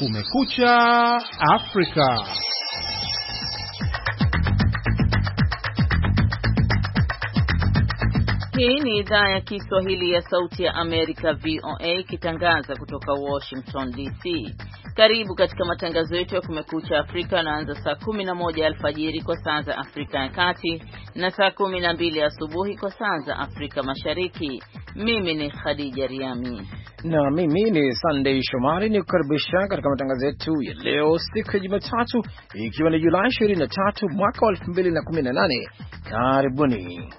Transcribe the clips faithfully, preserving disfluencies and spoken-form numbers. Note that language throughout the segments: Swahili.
Kumekucha Afrika. Hii ni idhaa ya Kiswahili ya Sauti ya Amerika V O A ikitangaza kutoka Washington D C. Karibu katika matangazo yetu ya Kumekucha Afrika yanaanza saa kumi na moja alfajiri kwa saa za Afrika ya Kati na saa kumi na mbili asubuhi kwa saa za Afrika Mashariki. Mimi ni Khadija Riami na mimi ni Sunday Shomari, ni kukaribisha katika matangazo yetu ya leo siku ya Jumatatu, ikiwa ni Julai ishirini na tatu mwaka wa elfu mbili na kumi na nane. Karibuni.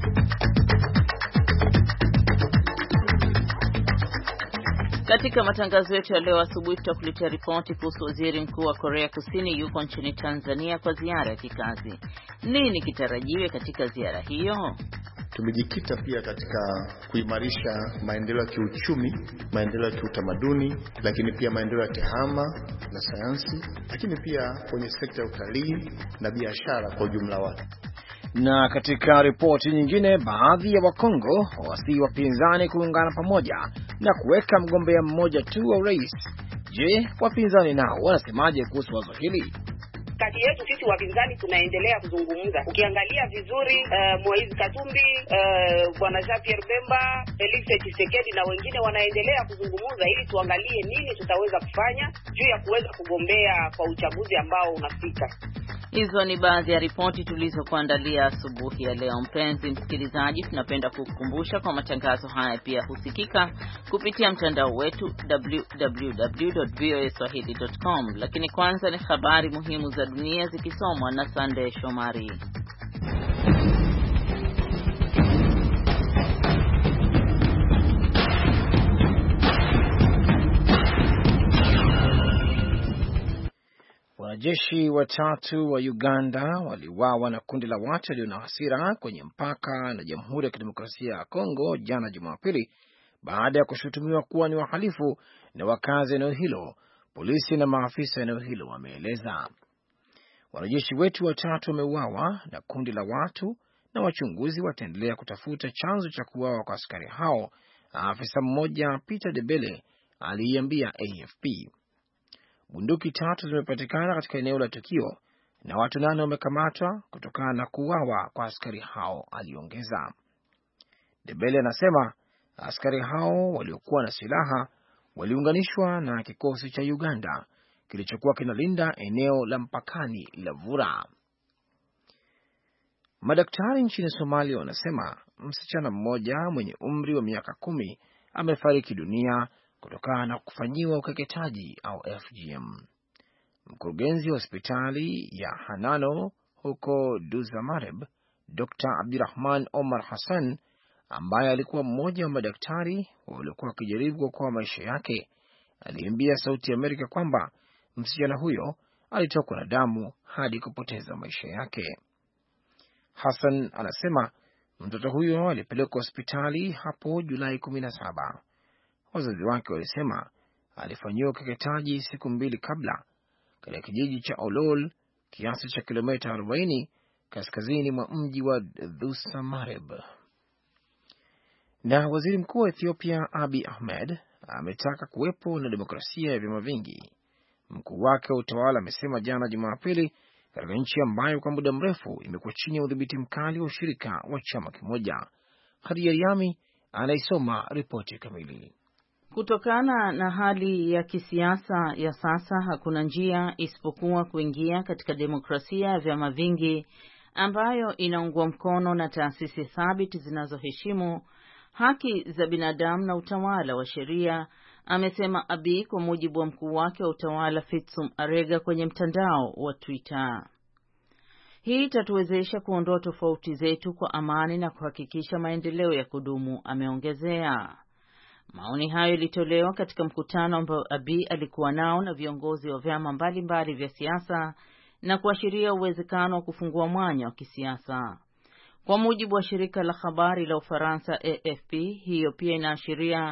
Katika matangazo yetu ya leo asubuhi tutakuletea ripoti kuhusu waziri mkuu wa Korea Kusini yuko nchini Tanzania kwa ziara ya kikazi. Nini kitarajiwe katika ziara hiyo? Tumejikita pia katika kuimarisha maendeleo ya kiuchumi, maendeleo ya kiutamaduni, lakini pia maendeleo ya tehama na sayansi, lakini pia kwenye sekta ya utalii na biashara kwa ujumla wake. Na katika ripoti nyingine, baadhi ya Wakongo wasi wapinzani kuungana pamoja na kuweka mgombea mmoja tu wa urais. Je, wapinzani nao wanasemaje kuhusu wazo hili? Kati yetu sisi wapinzani tunaendelea kuzungumza. Ukiangalia vizuri uh, Moise Katumbi, uh, Bwana Jean-Pierre Bemba, Felix Tshisekedi na wengine wanaendelea kuzungumza ili tuangalie nini tutaweza kufanya juu ya kuweza kugombea kwa uchaguzi ambao unafika. Hizo ni baadhi ya ripoti tulizokuandalia asubuhi ya leo. Mpenzi msikilizaji, tunapenda kukukumbusha kwa matangazo haya pia husikika kupitia mtandao wetu w w w dot v o a swahili dot com. Lakini kwanza ni habari muhimu za dunia zikisomwa na Sunday Shomari. Wanajeshi watatu wa Uganda waliuawa na kundi la watu walio na hasira kwenye mpaka na Jamhuri ya Kidemokrasia ya Kongo jana Jumapili baada ya kushutumiwa kuwa ni wahalifu na wakazi eneo hilo, polisi na maafisa eneo hilo wameeleza. Wanajeshi wetu watatu wameuawa na kundi la watu na wachunguzi wataendelea kutafuta chanzo cha kuuawa kwa askari hao, afisa mmoja Peter Debele aliiambia A F P. Bunduki tatu zimepatikana katika eneo la tukio na watu nane wamekamatwa kutokana na kuuawa kwa askari hao, aliongeza. Debele anasema askari hao waliokuwa na silaha waliunganishwa na kikosi cha Uganda kilichokuwa kinalinda eneo la mpakani la Vura. Madaktari nchini Somalia wanasema msichana mmoja mwenye umri wa miaka kumi amefariki dunia kutokana na kufanyiwa ukeketaji au F G M. Mkurugenzi wa hospitali ya Hanano huko Duzamareb, Dokta Abdirahman Omar Hassan, ambaye alikuwa mmoja wa madaktari waliokuwa wakijaribu kuokoa maisha yake, aliambia Sauti ya Amerika kwamba msichana huyo alitokwa na damu hadi kupoteza maisha yake. Hassan anasema mtoto huyo alipelekwa hospitali hapo Julai kumi na saba. Wazazi wake walisema alifanyiwa ukeketaji siku mbili kabla katika kijiji cha Olol, kiasi cha kilomita arobaini kaskazini mwa mji wa Dusamareb. Na waziri mkuu wa Ethiopia Abiy Ahmed ametaka kuwepo na demokrasia ya vyama vingi. Mkuu wake wa utawala amesema jana Jumapili katika nchi ambayo kwa muda mrefu imekuwa chini ya udhibiti mkali wa ushirika wa chama kimoja. Khadija Riami anaisoma ripoti kamili. Kutokana na hali ya kisiasa ya sasa, hakuna njia isipokuwa kuingia katika demokrasia ya vyama vingi ambayo inaungwa mkono na taasisi thabiti zinazoheshimu haki za binadamu na utawala wa sheria, amesema Abiy, kwa mujibu wa mkuu wake wa utawala Fitsum Arega kwenye mtandao wa Twitter. Hii itatuwezesha kuondoa tofauti zetu kwa amani na kuhakikisha maendeleo ya kudumu, ameongezea. Maoni hayo yalitolewa katika mkutano ambao Abiy alikuwa nao na viongozi wa vyama mbalimbali vya siasa na kuashiria uwezekano wa kufungua mwanya wa kisiasa. Kwa mujibu wa shirika la habari la Ufaransa A F P, hiyo pia inaashiria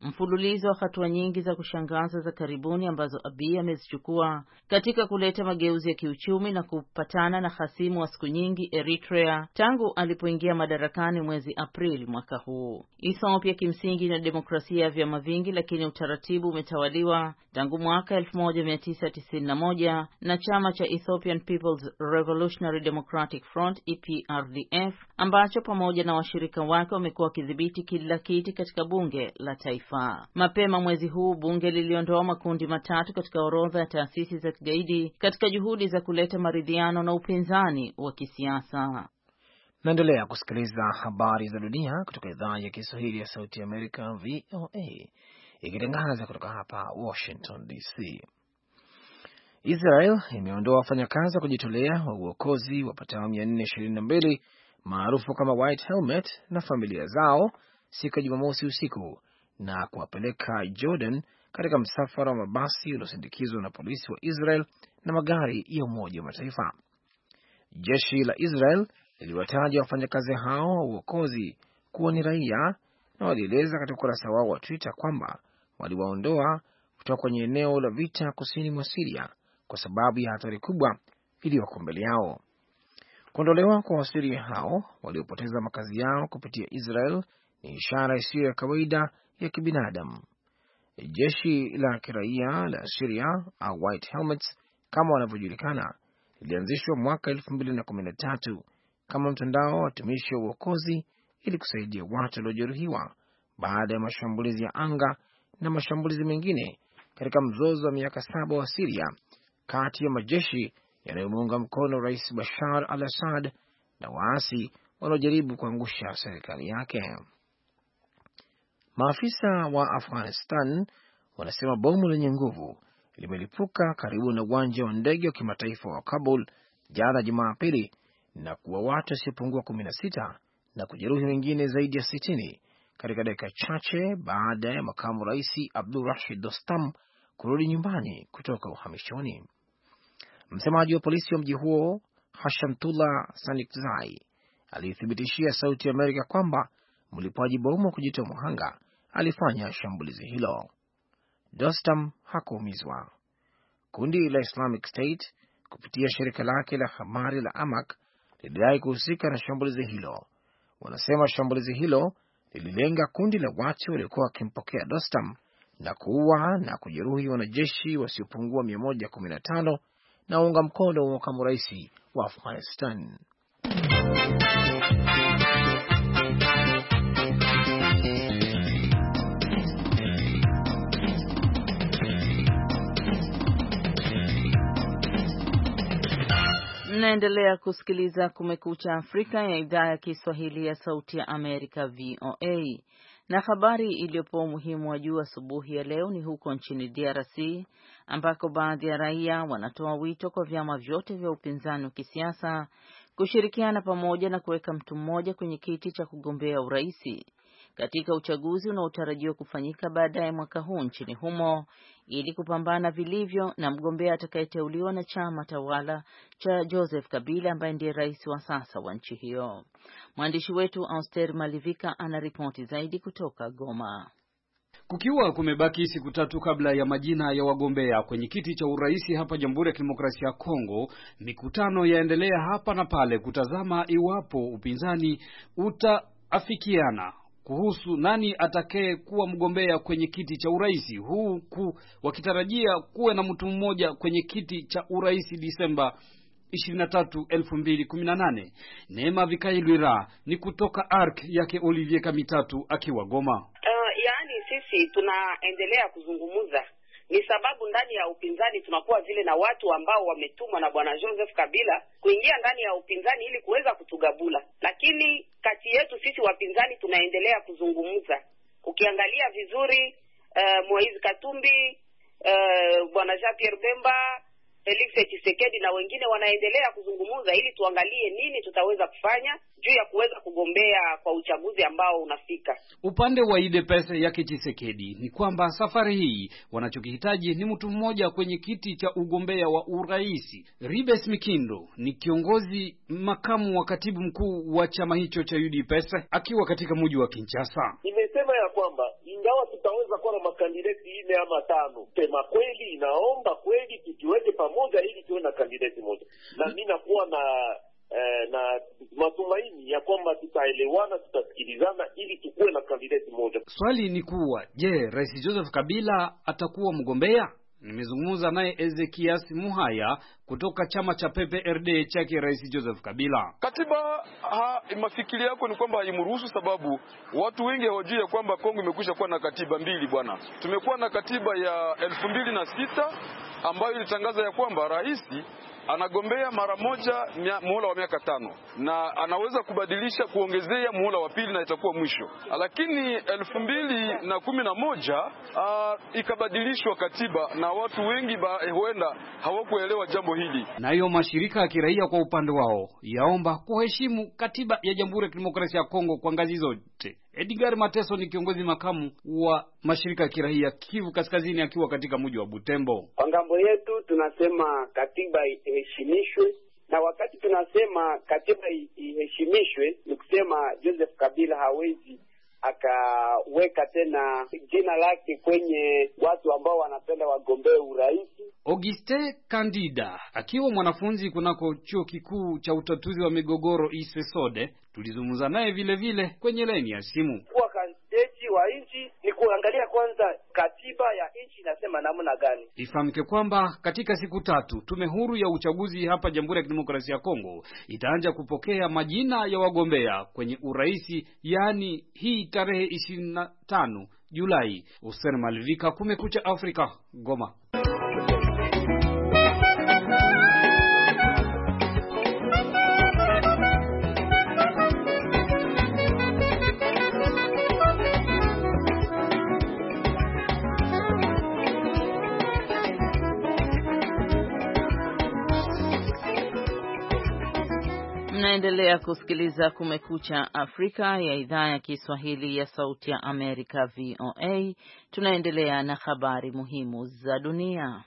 mfululizo wa hatua nyingi za kushangaza za karibuni ambazo Abiy amezichukua katika kuleta mageuzi ya kiuchumi na kupatana na hasimu wa siku nyingi Eritrea tangu alipoingia madarakani mwezi Aprili mwaka huu. Ethiopia kimsingi na demokrasia ya vyama vingi, lakini utaratibu umetawaliwa tangu mwaka elfu moja mia tisa tisini na moja na chama cha Ethiopian People's Revolutionary Democratic Front E P R D F ambacho pamoja na washirika wake wamekuwa wakidhibiti kila kiti katika bunge la taifa. Mapema mwezi huu bunge liliondoa makundi matatu katika orodha ya taasisi za kigaidi katika juhudi za kuleta maridhiano na upinzani wa kisiasa. Naendelea kusikiliza habari za dunia kutoka idhaa ya Kiswahili ya Sauti ya Amerika V O A ikitangaza kutoka hapa Washington D C. Israel imeondoa wafanyakazi wa kujitolea wa uokozi wapatao mia nne ishirini na mbili maarufu kama White Helmet na familia zao siku ya Jumamosi usiku na kuwapeleka Jordan katika msafara wa mabasi uliosindikizwa na polisi wa Israel na magari ya Umoja wa Mataifa. Jeshi la Israel liliwataja wafanyakazi hao wa uokozi kuwa ni raia na walieleza katika ukurasa wao wa Twitter kwamba waliwaondoa kutoka kwenye eneo la vita kusini mwa Syria kwa sababu ya hatari kubwa iliyoko mbele yao. Kuondolewa kwa Wasiria hao waliopoteza makazi yao kupitia Israel ni ishara isiyo ya kawaida ya kibinadamu. Jeshi la kiraia la Syria au White Helmets kama wanavyojulikana lilianzishwa mwaka elfu mbili na kumi na tatu kama mtandao wa watumishi wa uokozi ili kusaidia watu waliojeruhiwa baada ya mashambulizi ya anga na mashambulizi mengine katika mzozo wa miaka saba wa Syria kati ya majeshi yanayomuunga mkono Rais Bashar al-Assad na waasi wanaojaribu kuangusha serikali yake. Maafisa wa Afghanistan wanasema bomu lenye nguvu limelipuka karibu na uwanja wa ndege wa kimataifa wa Kabul jana Jumapili na kuua watu wasiopungua kumi na sita na kujeruhi wengine zaidi ya sitini katika dakika chache baada ya makamu rais Abdul Rashid Dostam kurudi nyumbani kutoka uhamishoni. Msemaji wa polisi wa mji huo Hashamtullah Sanikzai alithibitishia Sauti ya Amerika kwamba mlipuaji bomu wa kujitoa muhanga alifanya shambulizi hilo. Dostam hakuumizwa. Kundi la Islamic State kupitia shirika lake la habari la Amaq lilidai kuhusika na shambulizi hilo. Wanasema shambulizi hilo lililenga kundi la watu waliokuwa wakimpokea Dostam na kuua na kujeruhi wanajeshi wasiopungua mia moja kumi na tano na unga mkono wa makamu rais wa Afghanistan. Mnaendelea kusikiliza Kumekucha Afrika ya idhaa ya Kiswahili ya Sauti ya Amerika V O A. Na habari iliyopewa umuhimu wa juu asubuhi ya leo ni huko nchini D R C ambako baadhi ya raia wanatoa wito kwa vyama vyote vya upinzani wa kisiasa kushirikiana pamoja na kuweka mtu mmoja kwenye kiti cha kugombea uraisi katika uchaguzi unaotarajiwa kufanyika baadaye mwaka huu nchini humo ili kupambana vilivyo na mgombea atakayeteuliwa na chama tawala cha Joseph Kabila ambaye ndiye rais wa sasa wa nchi hiyo. Mwandishi wetu Auster Malivika anaripoti zaidi kutoka Goma. Kukiwa kumebaki siku tatu kabla ya majina ya wagombea kwenye kiti cha uraisi hapa Jamhuri ya Kidemokrasia ya Kongo, mikutano yaendelea hapa na pale kutazama iwapo upinzani utaafikiana kuhusu nani atakaye kuwa mgombea kwenye kiti cha uraisi, huku wakitarajia kuwe na mtu mmoja kwenye kiti cha uraisi Disemba ishirini na tatu elfu mbili kumi na nane. Neema Vikailwira ni kutoka A R C yake Olivier Kamitatu akiwa Goma. Uh, yaani sisi tunaendelea kuzungumuza ni sababu ndani ya upinzani tunakuwa vile na watu ambao wametumwa na bwana Joseph Kabila kuingia ndani ya upinzani ili kuweza kutugabula. Lakini kati yetu sisi wapinzani tunaendelea kuzungumuza. Ukiangalia vizuri uh, Moise Katumbi, uh, bwana Jean Pierre Bemba, Felix Tshisekedi na wengine wanaendelea kuzungumza ili tuangalie nini tutaweza kufanya juu ya kuweza kugombea kwa uchaguzi ambao unafika. Upande wa U D P S yake Tshisekedi ni kwamba safari hii wanachokihitaji ni mtu mmoja kwenye kiti cha ugombea wa uraisi. Ribes Mikindo ni kiongozi makamu wa katibu mkuu wa chama hicho cha U D P S akiwa katika mji wa Kinshasa. Nimesema ya kwamba ingawa tutaweza kuwa na makandidati nne ama tano, sema kweli inaomba kweli tujiweke pamoja ili tuwe na kandidati moja. Na mimi nakuwa na eh, na matumaini ya kwamba tutaelewana, tutasikilizana ili tukue na kandidati moja. Swali ni kuwa, je, Rais Joseph Kabila atakuwa mgombea? Nimezungumza naye Ezekias Muhaya kutoka chama cha P P R D chake Rais Joseph Kabila. Katiba ha, mafikiri yako ni kwamba haimruhusu, sababu watu wengi hawajui kwamba Kongo imekwisha kuwa na katiba mbili bwana. Tumekuwa na katiba ya elfu mbili na sita ambayo ilitangaza ya kwamba rais anagombea mara moja muhula wa miaka tano na anaweza kubadilisha kuongezea muhula wa pili na itakuwa mwisho. Lakini elfu mbili na kumi na moja uh, ikabadilishwa katiba na watu wengi huenda hawakuelewa jambo hili. Nayo mashirika ya kiraia kwa upande wao yaomba kuheshimu katiba ya Jamhuri ya Kidemokrasia ya Kongo kwa ngazi zote. Edgar Mateso ni kiongozi makamu wa mashirika ya kiraia Kivu Kaskazini akiwa katika mji wa Butembo. Kwa ngambo yetu tunasema katiba iheshimishwe, na wakati tunasema katiba iheshimishwe ni kusema Joseph Kabila hawezi akaweka tena jina lake kwenye watu ambao wanapenda wagombee urais. Auguste Kandida akiwa mwanafunzi kunako chuo kikuu cha utatuzi wa migogoro Isesode, tulizungumza naye vile vile kwenye laini ya simu. Kwa kandidati wa nchi ni kuangalia kwanza katiba ya nchi inasema namna gani. Ifahamike kwamba katika siku tatu tume huru ya uchaguzi hapa Jamhuri ya Kidemokrasia ya Kongo itaanza kupokea majina ya wagombea kwenye uraisi, yani hii tarehe ishirini na tano Julai. Hussein Malvika, Kumekucha Afrika, Goma. Mnaendelea kusikiliza Kumekucha Afrika ya idhaa ya Kiswahili ya Sauti ya Amerika V O A. Tunaendelea na habari muhimu za dunia.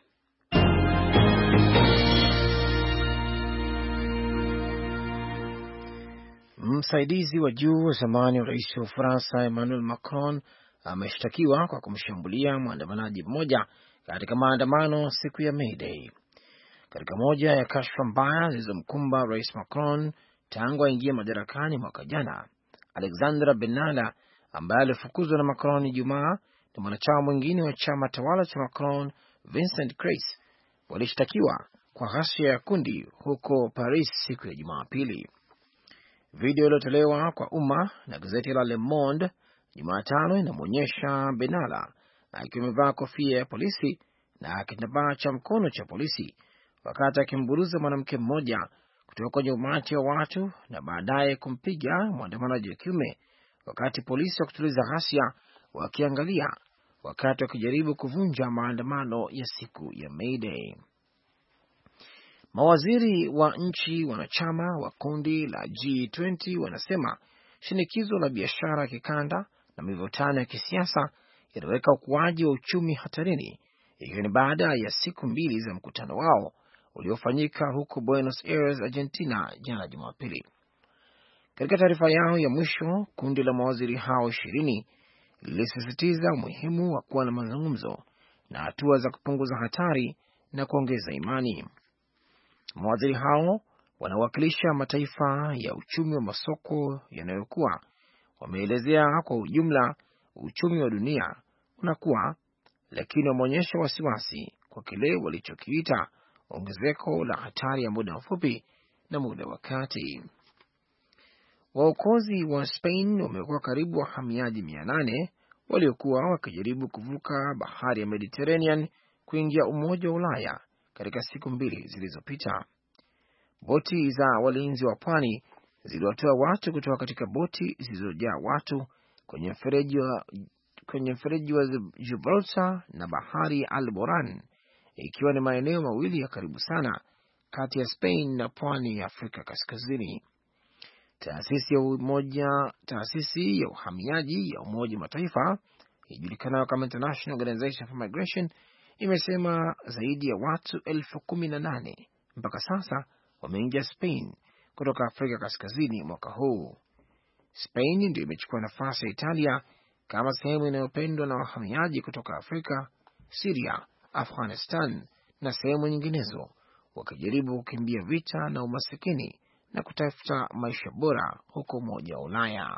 Msaidizi wa juu wa zamani wa rais wa Ufaransa Emmanuel Macron ameshtakiwa kwa kumshambulia mwandamanaji mmoja katika maandamano siku ya May Day. Katika moja ya kashfa mbaya zilizomkumba rais Macron tangu aingia madarakani mwaka jana, Alexandra Benalla ambaye alifukuzwa na Macron Ijumaa na mwanachama mwingine wa chama tawala cha Macron, Vincent Creis, walishtakiwa kwa ghasia ya kundi huko Paris siku ya Jumapili. Video iliyotolewa kwa umma na gazeti la Le Monde Jumatano inamwonyesha Benalla akiwa amevaa kofia ya polisi na kitambaa cha mkono cha polisi wakati akimburuza mwanamke mmoja kutoka kwenye umati wa watu na baadaye kumpiga mwandamanaji wa kiume wakati polisi wa kutuliza ghasia wakiangalia wakati wakijaribu kuvunja maandamano ya siku ya May Day. Mawaziri wa nchi wanachama wa kundi la G ishirini wanasema shinikizo la biashara ya kikanda na mivutano ya kisiasa inaweka ukuaji wa uchumi hatarini, ikiwa ni baada ya siku mbili za mkutano wao uliofanyika huko Buenos Aires, Argentina jana Jumapili. Katika taarifa yao ya mwisho, kundi la mawaziri hao ishirini lilisisitiza umuhimu wa kuwa na mazungumzo na hatua za kupunguza hatari na kuongeza imani. Mawaziri hao wanawakilisha mataifa ya uchumi wa masoko yanayokuwa, wameelezea kwa ujumla uchumi wa dunia unakuwa, lakini wameonyesha wasiwasi kwa kile walichokiita ongezeko la hatari ya muda mfupi na muda wa kati. Waokozi wa Spain wamekuwa karibu wahamiaji mia nane waliokuwa wakijaribu kuvuka bahari ya Mediterranean kuingia Umoja wa Ulaya katika siku mbili zilizopita. Boti za walinzi wa pwani ziliwatoa watu kutoka katika boti zilizojaa watu kwenye mfereji wa kwenye mfereji wa Gibraltar na bahari ya Alboran, ikiwa ni maeneo mawili ya karibu sana kati ya Spain na pwani ya Afrika Kaskazini. Taasisi ya umoja, taasisi ya uhamiaji ya Umoja Mataifa ijulikanayo kama International Organization for Migration imesema zaidi ya watu elfu kumi na nane mpaka sasa wameingia Spain kutoka Afrika Kaskazini mwaka huu. Spain ndio imechukua nafasi ya Italia kama sehemu inayopendwa na wahamiaji kutoka Afrika, Syria, Afghanistan na sehemu nyinginezo, wakijaribu kukimbia vita na umasikini na kutafuta maisha bora huko Umoja wa Ulaya.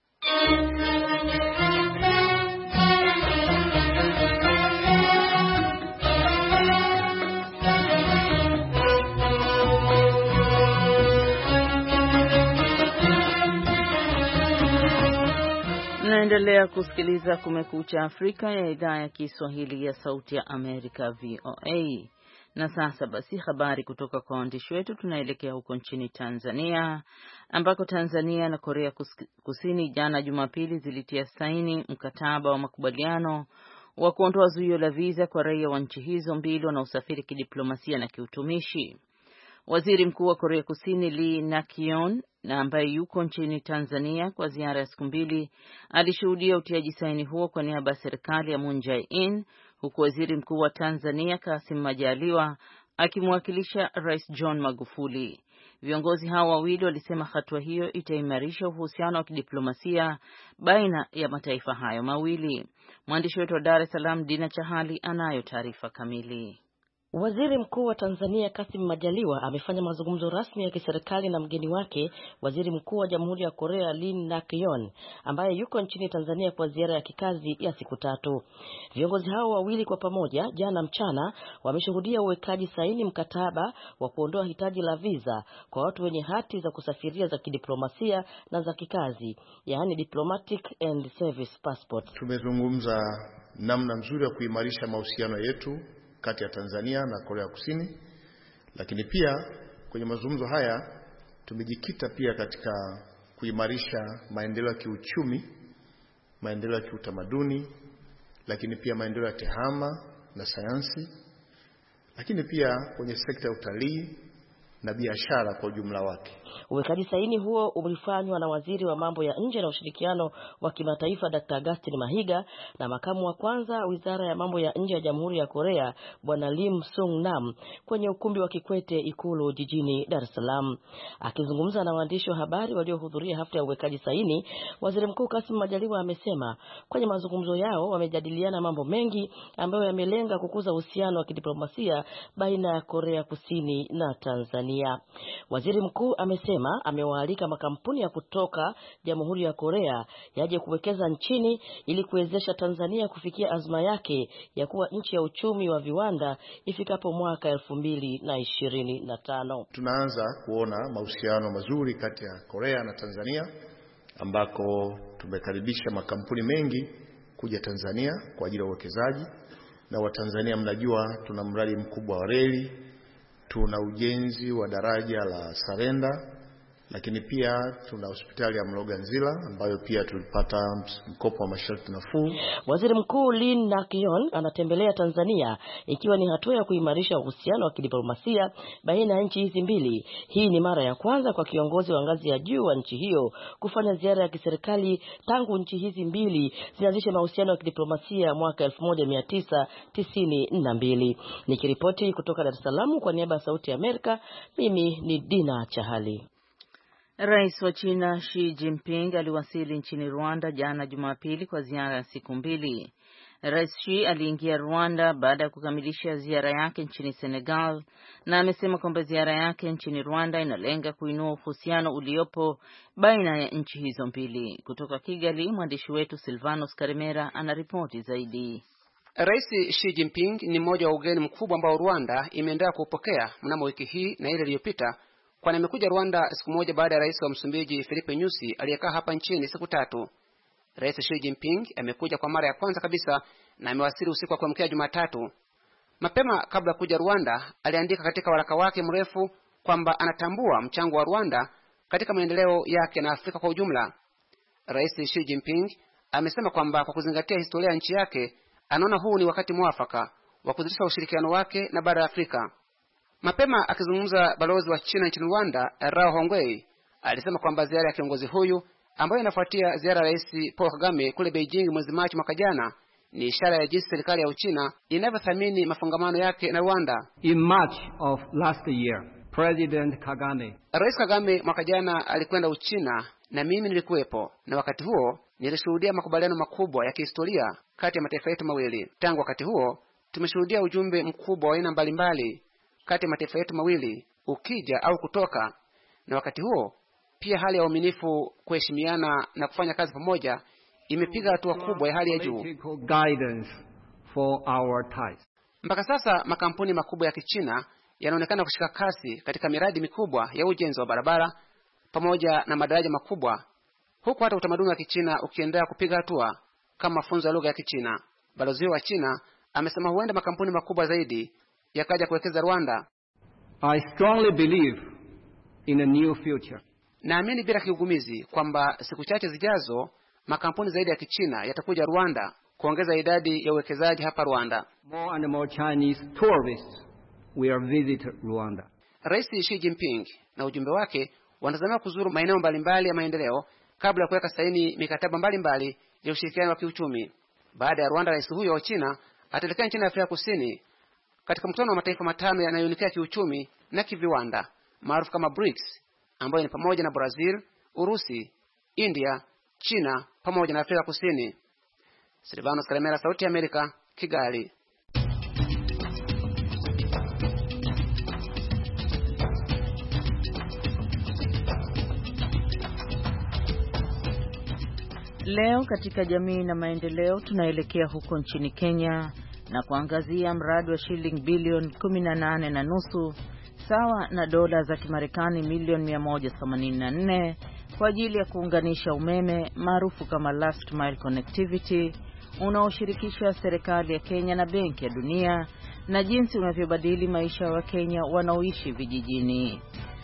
Naendelea kusikiliza Kumekucha Afrika ya idhaa ya Kiswahili ya Sauti ya Amerika V O A. Na sasa basi habari kutoka kwa waandishi wetu. Tunaelekea huko nchini Tanzania ambako Tanzania na Korea Kusini jana Jumapili zilitia saini mkataba wa makubaliano wa kuondoa zuio la visa kwa raia wa nchi hizo mbili wanaosafiri kidiplomasia na kiutumishi. Waziri Mkuu wa Korea Kusini Lee Nak-yeon na ambaye yuko nchini Tanzania kwa ziara ya siku mbili alishuhudia utiaji saini huo kwa niaba ya serikali ya Moon Jae-in, huku Waziri Mkuu wa Tanzania Kassim Majaliwa akimwakilisha Rais John Magufuli. Viongozi hao wawili walisema hatua hiyo itaimarisha uhusiano wa kidiplomasia baina ya mataifa hayo mawili. Mwandishi wetu wa Dar es Salaam Dina Chahali anayo taarifa kamili. Waziri Mkuu wa Tanzania Kassim Majaliwa amefanya mazungumzo rasmi ya kiserikali na mgeni wake, Waziri Mkuu wa Jamhuri ya Korea Lee Nak-yeon, ambaye yuko nchini Tanzania kwa ziara ya kikazi ya siku tatu. Viongozi hao wawili kwa pamoja jana mchana wameshuhudia uwekaji saini mkataba wa kuondoa hitaji la visa kwa watu wenye hati za kusafiria za kidiplomasia na za kikazi, yaani diplomatic and service passport. Tumezungumza namna nzuri ya kuimarisha mahusiano yetu kati ya Tanzania na Korea Kusini, lakini pia kwenye mazungumzo haya tumejikita pia katika kuimarisha maendeleo ya kiuchumi, maendeleo ya kiutamaduni, lakini pia maendeleo ya tehama na sayansi, lakini pia kwenye sekta ya utalii na biashara kwa ujumla wake. Uwekaji saini huo ulifanywa na Waziri wa Mambo ya Nje na Ushirikiano wa Kimataifa Daktari Augustine Mahiga na makamu wa kwanza Wizara ya Mambo ya Nje ya Jamhuri ya Korea Bwana Lim Sung Nam kwenye ukumbi wa Kikwete Ikulu jijini Dar es Salaam. Akizungumza na waandishi wa habari waliohudhuria hafla ya uwekaji saini, Waziri Mkuu Kassim Majaliwa amesema kwenye mazungumzo yao wamejadiliana mambo mengi ambayo yamelenga kukuza uhusiano wa kidiplomasia baina ya Korea Kusini na Tanzania. Waziri Mkuu amesema amewaalika makampuni ya kutoka Jamhuri ya Korea yaje kuwekeza nchini ili kuwezesha Tanzania kufikia azma yake ya kuwa nchi ya uchumi wa viwanda ifikapo mwaka elfu mbili na ishirini na tano. Tunaanza kuona mahusiano mazuri kati ya Korea na Tanzania, ambako tumekaribisha makampuni mengi kuja Tanzania kwa ajili ya uwekezaji. Na Watanzania mnajua tuna mradi mkubwa wa reli, tuna ujenzi wa daraja la Sarenda, lakini pia tuna hospitali ya Mloganzila ambayo pia tulipata mkopo wa masharti nafuu. Waziri Mkuu Lee Nak-yeon anatembelea Tanzania ikiwa ni hatua ya kuimarisha uhusiano wa kidiplomasia baina ya nchi hizi mbili. Hii ni mara ya kwanza kwa kiongozi wa ngazi ya juu wa nchi hiyo kufanya ziara ya kiserikali tangu nchi hizi mbili zianzishe mahusiano ya kidiplomasia mwaka elfu moja mia tisa tisini na mbili. Nikiripoti kutoka Dar es Salaam kwa niaba ya Sauti ya Amerika, mimi ni Dina Chahali. Rais wa China Xi Jinping aliwasili nchini Rwanda jana Jumapili kwa ziara ya siku mbili. Rais Xi aliingia Rwanda baada ya kukamilisha ziara yake nchini Senegal na amesema kwamba ziara yake nchini Rwanda inalenga kuinua uhusiano uliopo baina ya nchi hizo mbili. Kutoka Kigali, mwandishi wetu Silvanos Karimera anaripoti zaidi. Rais Xi Jinping ni mmoja wa ugeni mkubwa ambao Rwanda imeendelea kupokea mnamo wiki hii na ile iliyopita, kwani amekuja Rwanda siku moja baada ya rais wa Msumbiji Filipe Nyusi aliyekaa hapa nchini siku tatu. Rais Xi Jinping amekuja kwa mara ya kwanza kabisa na amewasili usiku wa kuamkia Jumatatu. Mapema kabla ya kuja Rwanda, aliandika katika waraka wake mrefu kwamba anatambua mchango wa Rwanda katika maendeleo yake na Afrika kwa ujumla. Rais Xi Jinping amesema kwamba kwa kuzingatia historia ya nchi yake, anaona huu ni wakati mwafaka wa kuzidisha ushirikiano wake na bara la Afrika. Mapema akizungumza, balozi wa China nchini Rwanda, Rao Hongwei, alisema kwamba ziara ya kiongozi huyu ambayo inafuatia ziara ya Rais Paul Kagame kule Beijing mwezi Machi mwaka jana ni ishara ya jinsi serikali ya Uchina inavyothamini mafungamano yake na Rwanda. In March of last year, President Kagame, Rais Kagame mwaka jana alikwenda Uchina na mimi nilikuwepo, na wakati huo nilishuhudia makubaliano makubwa ya kihistoria kati ya mataifa yetu mawili. Tangu wakati huo tumeshuhudia ujumbe mkubwa wa aina mbalimbali kati ya mataifa yetu mawili ukija au kutoka, na wakati huo pia hali ya uaminifu, kuheshimiana na kufanya kazi pamoja imepiga hatua kubwa ya hali ya juu. Mpaka sasa makampuni makubwa ya Kichina yanaonekana kushika kasi katika miradi mikubwa ya ujenzi wa barabara pamoja na madaraja makubwa, huku hata utamaduni wa Kichina ukiendelea kupiga hatua kama mafunzo ya lugha ya Kichina. Balozi wa China amesema huenda makampuni makubwa zaidi yakaja kuwekeza Rwanda. I strongly believe in a new future. Naamini bila kigugumizi kwamba siku chache zijazo makampuni zaidi ya Kichina yatakuja Rwanda kuongeza idadi ya uwekezaji hapa Rwanda. More and more Chinese tourists will visit Rwanda. Rais Xi Jinping na ujumbe wake wanatazamiwa kuzuru maeneo mbalimbali ya maendeleo kabla ya kuweka saini mikataba mbalimbali ya ushirikiano wa kiuchumi. Baada ya Rwanda, rais huyo wa China ataelekea nchini Afrika Kusini katika mkutano wa mataifa matano yanayoelekea kiuchumi na kiviwanda maarufu kama BRICS, ambayo ni pamoja na Brazil, Urusi, India, China pamoja na Afrika Kusini. Silvanos Kalemera, Sauti ya Amerika, Kigali. Leo katika jamii na maendeleo tunaelekea huko nchini Kenya na kuangazia mradi wa shilingi bilioni kumi na nane na nusu sawa na dola za Kimarekani milioni mia moja themanini na nne kwa ajili ya kuunganisha umeme maarufu kama Last Mile Connectivity unaoshirikisha serikali ya Kenya na Benki ya Dunia na jinsi unavyobadili maisha ya Wakenya wanaoishi vijijini.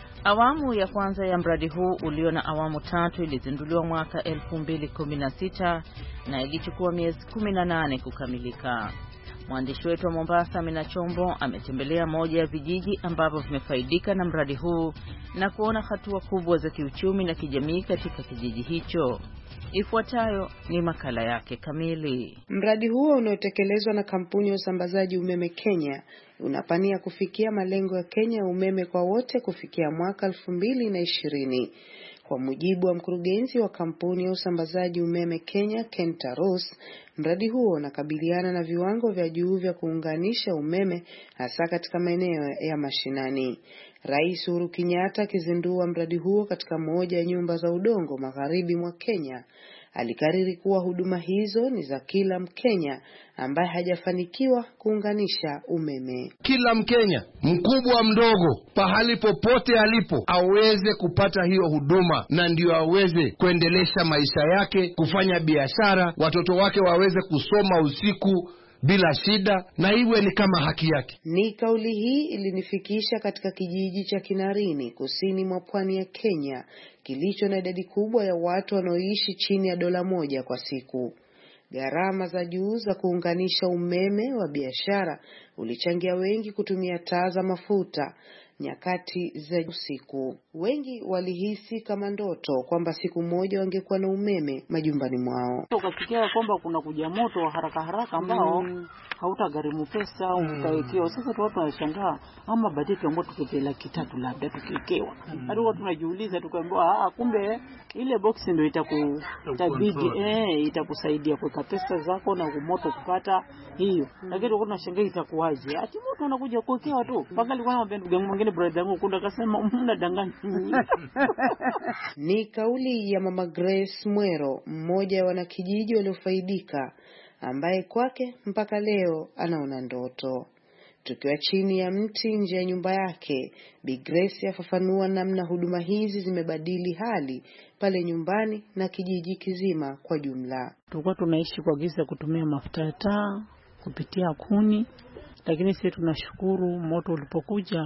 Awamu ya kwanza ya mradi huu ulio na awamu tatu ilizinduliwa mwaka elfu mbili kumi na sita na ilichukua miezi kumi na nane kukamilika. Mwandishi wetu wa Mombasa, Amina Chombo, ametembelea moja ya vijiji ambavyo vimefaidika na mradi huu na kuona hatua kubwa za kiuchumi na kijamii katika kijiji hicho. Ifuatayo ni makala yake kamili. Mradi huo unaotekelezwa na kampuni ya usambazaji umeme Kenya unapania kufikia malengo ya Kenya ya umeme kwa wote kufikia mwaka elfu mbili na ishirini. Kwa mujibu wa mkurugenzi wa kampuni ya usambazaji umeme Kenya, Kenta Ross, mradi huo unakabiliana na viwango vya juu vya kuunganisha umeme hasa katika maeneo ya mashinani. Rais Uhuru Kenyatta akizindua mradi huo katika moja ya nyumba za udongo magharibi mwa Kenya, alikariri kuwa huduma hizo ni za kila Mkenya ambaye hajafanikiwa kuunganisha umeme. Kila Mkenya, mkubwa mdogo, pahali popote alipo, aweze kupata hiyo huduma na ndio aweze kuendelesha maisha yake, kufanya biashara, watoto wake waweze kusoma usiku bila shida na iwe ni kama haki yake. Ni kauli hii ilinifikisha katika kijiji cha Kinarini kusini mwa pwani ya Kenya kilicho na idadi kubwa ya watu wanaoishi chini ya dola moja kwa siku. Gharama za juu za kuunganisha umeme wa biashara ulichangia wengi kutumia taa za mafuta nyakati za usiku. Wengi walihisi kama ndoto kwamba siku moja wangekuwa na umeme majumbani mwao. Ukafikia kwamba kuna kuja moto wa haraka haraka ambao mm. hautagharimu pesa au mm. utawekewa. Sasa tu watu wanashangaa ama badiki ambao tukipea laki tatu labda tukikewa. Mm. Hadi watu tunajiuliza tukaambiwa ah kumbe ile box ndio itakutabidi eh itakusaidia kuweka pesa zako na moto kupata hiyo. Mm. Lakini tunashangaa itakuwaje? Ati moto unakuja kuwekewa tu. Mpaka alikuwa anamwambia ndugu yangu mwingine brother yangu kunda akasema mnadanganya. Ni kauli ya Mama Grace Mwero, mmoja wa wanakijiji waliofaidika, ambaye kwake mpaka leo anaona ndoto. Tukiwa chini ya mti nje ya nyumba yake, Bi Grace afafanua namna huduma hizi zimebadili hali pale nyumbani na kijiji kizima kwa jumla. Tulikuwa tunaishi kwa giza kutumia mafuta ya taa, kupitia kuni, lakini sisi tunashukuru moto ulipokuja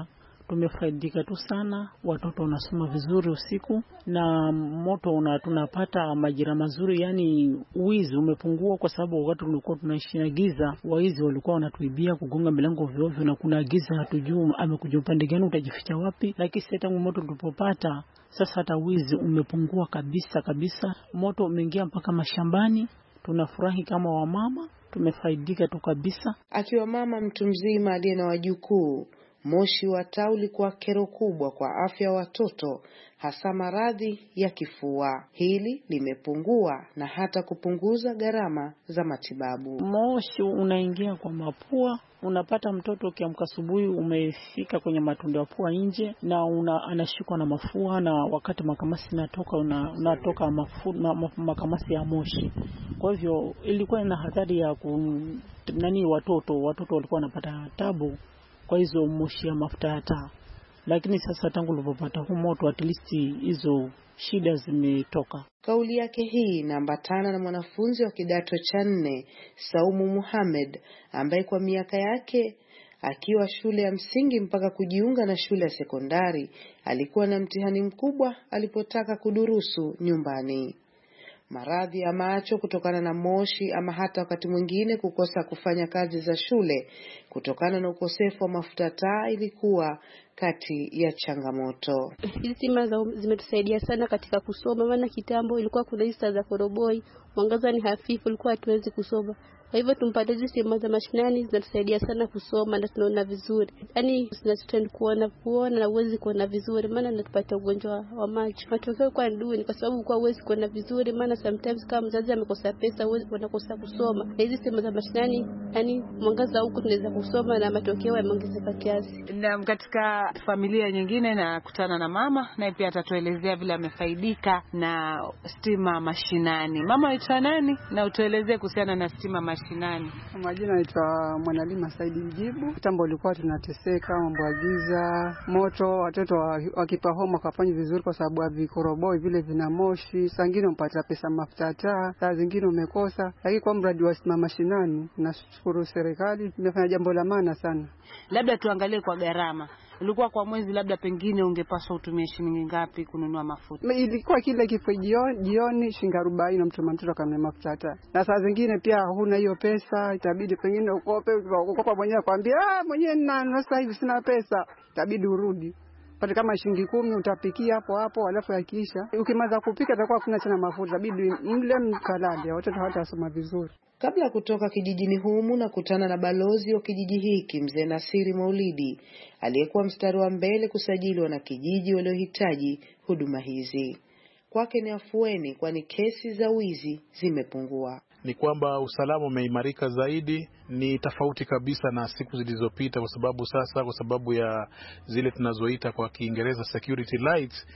tumefaidika tu sana, watoto wanasoma vizuri usiku na moto una tunapata majira mazuri, yani uwizi umepungua kwa sababu wakati tulikuwa tunaishi na giza, waizi walikuwa wanatuibia kugonga milango ovyo ovyo na kuna giza hatujui amekuja upande gani utajificha wapi. Lakini sasa tangu moto tulipopata sasa hata wizi umepungua kabisa kabisa. Moto umeingia mpaka mashambani, tunafurahi kama wamama, tumefaidika tu kabisa. Akiwa mama mtu mzima aliye na wajukuu, moshi wa taa ulikuwa kero kubwa kwa afya watoto, hasa maradhi ya kifua. Hili limepungua na hata kupunguza gharama za matibabu. Moshi unaingia kwa mapua, unapata mtoto ukiamka asubuhi umefika kwenye matundu ya pua nje na una, anashikwa na mafua, na wakati makamasi natoka una, unatoka mafu, ma, makamasi ya moshi. Kwa hivyo ilikuwa ina hatari ya ku, nani watoto watoto walikuwa wanapata tabu kwa hizo moshi ya mafuta ya taa. Lakini sasa tangu ulipopata huu moto at least hizo shida zimetoka. Kauli yake hii inaambatana na mwanafunzi wa kidato cha nne Saumu Muhammad, ambaye kwa miaka yake akiwa shule ya msingi mpaka kujiunga na shule ya sekondari alikuwa na mtihani mkubwa alipotaka kudurusu nyumbani. Maradhi ya macho kutokana na moshi ama hata wakati mwingine kukosa kufanya kazi za shule kutokana na ukosefu wa mafuta taa ilikuwa kati ya changamoto. Hizi stima zimetusaidia sana katika kusoma, maana kitambo ilikuwa kuna hizi za koroboi, mwangaza ni hafifu, ilikuwa hatuwezi kusoma. Kwa hivyo tumpate hizi stima za mashinani zinatusaidia sana kusoma na tunaona vizuri. Yaani tunastahili kuona kuona na uwezi kuona vizuri, maana natupata ugonjwa wa macho. Matokeo kwa ndui ni kwa sababu kwa uwezi kuona vizuri, maana sometimes kama mzazi amekosa pesa uwezi kunakosa kusoma. Na hizi stima za mashinani, yani mwangaza huko tunaweza kusoma na matokeo yameongezeka kiasi. Na katika familia nyingine na kutana na mama, naye pia atatuelezea vile amefaidika na stima mashinani. Mama aitwa nani na utuelezee kuhusiana na stima mashinani? Majina naitwa Mwanalima Saidi Mjibu. Kitambo ulikuwa tunateseka mambo ya giza, moto, watoto wakipa homa kafanya vizuri kwa sababu ya vikoroboi vile vina moshi. Saa nyingine umpata pesa mafuta taa, saa zingine umekosa. Lakini kwa mradi wa stima mashinani, nashukuru serikali imefanya jambo la maana sana. Labda tuangalie kwa gharama. Ilikuwa kwa mwezi labda pengine ungepaswa utumie shilingi ngapi kununua mafuta? Ilikuwa kile kifo jioni, jioni shilingi arobaini na mtu mtoto kama mafuta taa. Na saa zingine pia huna hiyo pesa, itabidi pengine ukope, ukopa mwenyewe kwambia ah mwenyewe nina sasa hivi sina pesa, itabidi urudi. Pata kama shilingi kumi utapikia hapo hapo alafu yakiisha. Ukimaliza kupika itakuwa kuna tena mafuta, itabidi mle mkalale, watoto hawatasoma vizuri. Kabla kutoka kijijini humu na kutana na balozi wa kijiji hiki Mzee Nasiri Maulidi aliyekuwa mstari wa mbele kusajili wana kijiji waliohitaji huduma hizi. Kwake ni afueni kwani kesi za wizi zimepungua. Ni kwamba usalama umeimarika zaidi, ni tofauti kabisa na siku zilizopita kwa sababu sasa kwa sababu ya zile tunazoita kwa Kiingereza security lights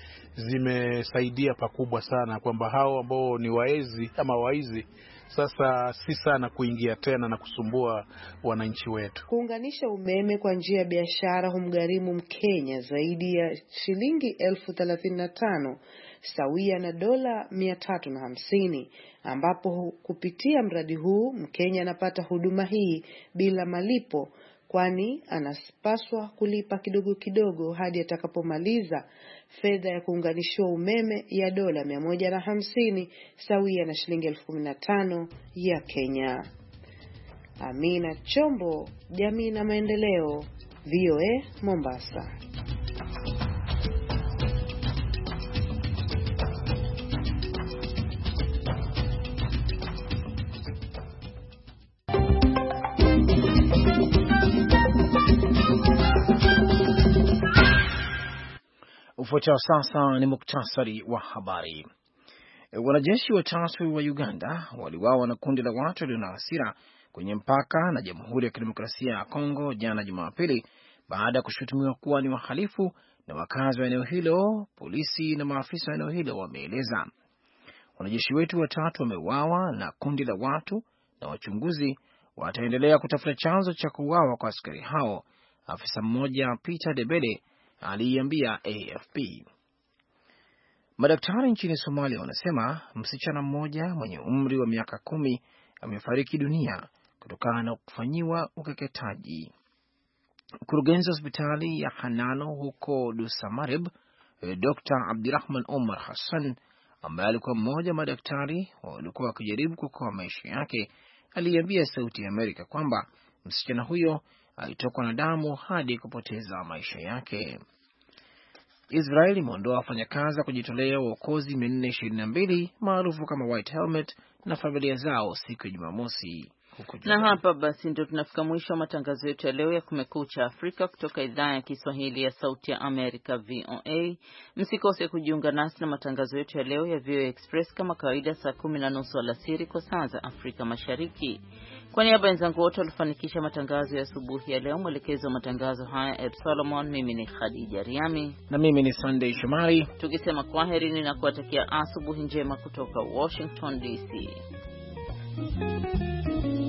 zimesaidia pakubwa sana kwamba hao ambao ni waezi ama waizi sasa si sana kuingia tena na kusumbua wananchi wetu. Kuunganisha umeme kwa njia ya biashara humgharimu Mkenya zaidi ya shilingi elfu thelathini na tano sawia na dola mia tatu na hamsini, ambapo kupitia mradi huu Mkenya anapata huduma hii bila malipo, kwani anapaswa kulipa kidogo kidogo hadi atakapomaliza fedha ya kuunganishiwa umeme ya dola mia moja na hamsini sawia na shilingi elfu kumi na tano ya Kenya. Amina Chombo, Jamii na Maendeleo, V O A Mombasa. Ufuatao sasa ni muktasari wa habari. Wanajeshi watatu wa Uganda waliuawa na kundi la watu walio na hasira kwenye mpaka na Jamhuri ya Kidemokrasia ya Kongo jana Jumapili baada ya kushutumiwa kuwa ni wahalifu na wakazi wa eneo hilo, polisi na maafisa wa eneo hilo wameeleza. Wanajeshi wetu watatu wameuawa na kundi la watu na wachunguzi wataendelea kutafuta chanzo cha kuuawa kwa askari hao, afisa mmoja Peter Debele aliambia A F P. Madaktari nchini Somalia wanasema msichana mmoja mwenye umri wa miaka kumi amefariki dunia kutokana na kufanyiwa ukeketaji. Mkurugenzi wa hospitali ya Hanano huko Dusamareb, Dokta Abdirahman Omar Hassan, ambaye alikuwa mmoja wa madaktari walikuwa wakijaribu kuokoa maisha yake, aliambia Sauti ya Amerika kwamba msichana huyo alitokwa na damu hadi kupoteza maisha yake. Israel imeondoa wafanyakazi wa kujitolea uokozi mia nne ishirini na mbili maarufu kama White Helmet na familia zao siku ya Jumamosi. Na hapa basi ndio tunafika mwisho wa matangazo yetu ya leo ya Kumekucha Afrika kutoka idhaa ya Kiswahili ya Sauti ya Amerika V O A. Msikose kujiunga nasi na matangazo yetu ya leo ya V O A Express kama kawaida saa kumi na nusu alasiri kwa saa za Afrika Mashariki. Kwa niaba ya wenzangu wote walifanikisha matangazo ya asubuhi ya leo, mwelekezo wa matangazo haya Ed Solomon, mimi ni Khadija Riami na mimi ni Sunday Shomari, tukisema kwaherini na kuwatakia asubuhi njema kutoka Washington D C.